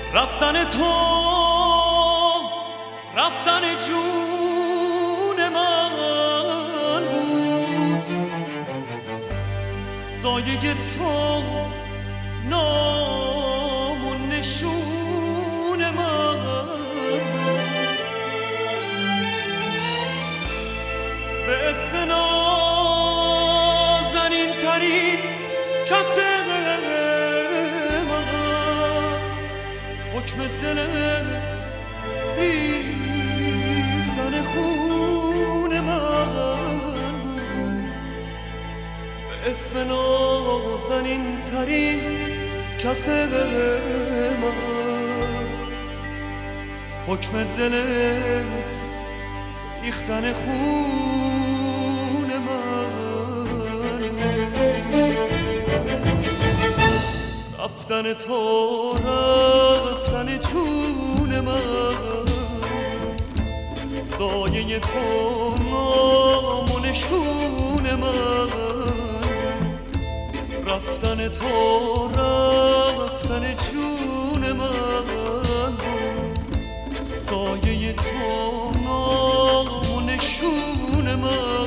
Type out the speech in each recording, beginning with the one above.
رفتن تو رفتن جون من بود، سایه تو نام و نشون من بود. به اسم نازنین ترین کس من حکم دلت ریختن خون من بود. به اسم نازنین ترین کس من حکم دلت ریختن خون من. رفتن تو رفتن جون من، سایه تو نام و نشون من. رفتن تو رفتن جون من، سایه تو نام و نشون من.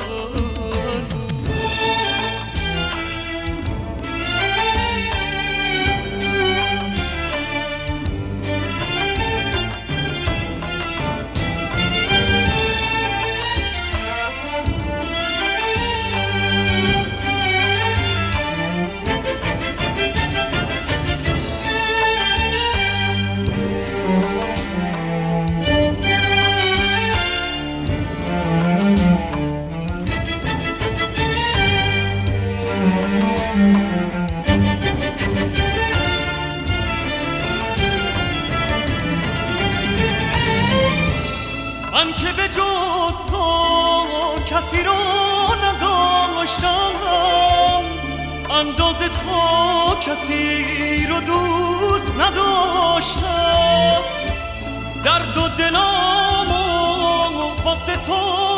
من که به جز تو کسی رو نداشتم، اندازه تو کسی رو دوست نداشتم. درد و دلامو واسه تو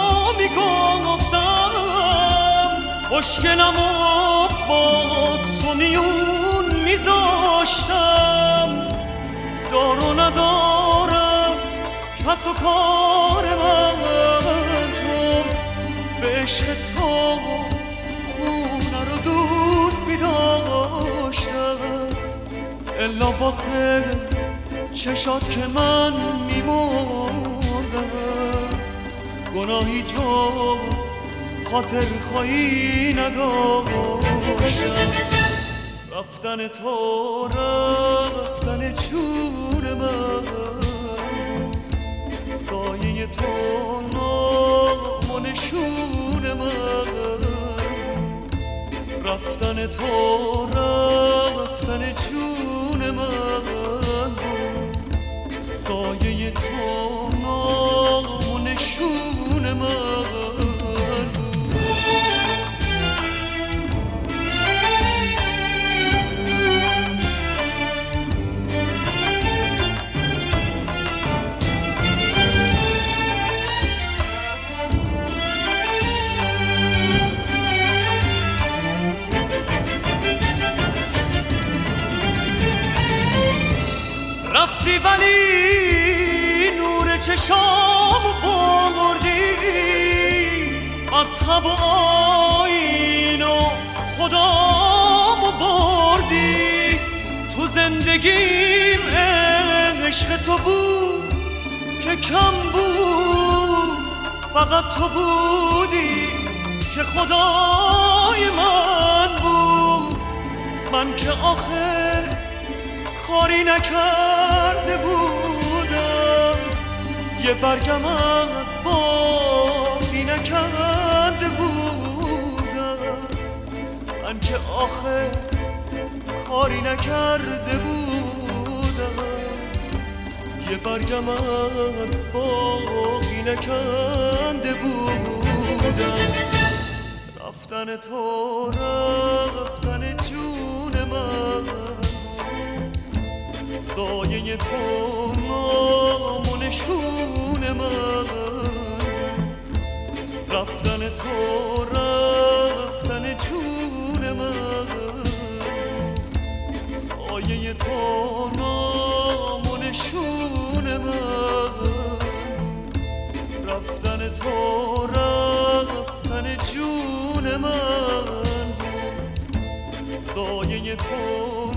میگفتم، مشکلمو با تو میون میذاشتم. دار و ندارم کس و کار من، تو به عشق تو خونه رو دوست می‌داشتم. الا واسه چشات که من میمردم، گناهی جز خاطر خواهی نداشتم. رفتن تو رفتن جون من، سایه تو نام و نشون من. رفتن تو رفتن جون من، سایه تو نام و نشون من. رفتی ولی نور چشامو بردی، مذهب و آیین و خدامو بردی. تو زندگیم عشق تو بود که کم بود، فقط تو بودی که خدای من بود. من که آخر کاری نکرده بودم، یه برگم از باقی نکرده بودم. من که آخر کاری نکرده بودم، یه برگم از باقی نکرده بودم. رفتن تو رفتن جون من، سایه تو نام و نشون من. رفتن تو رفتن جون من، سایه تو نام و نشون من، سایه تو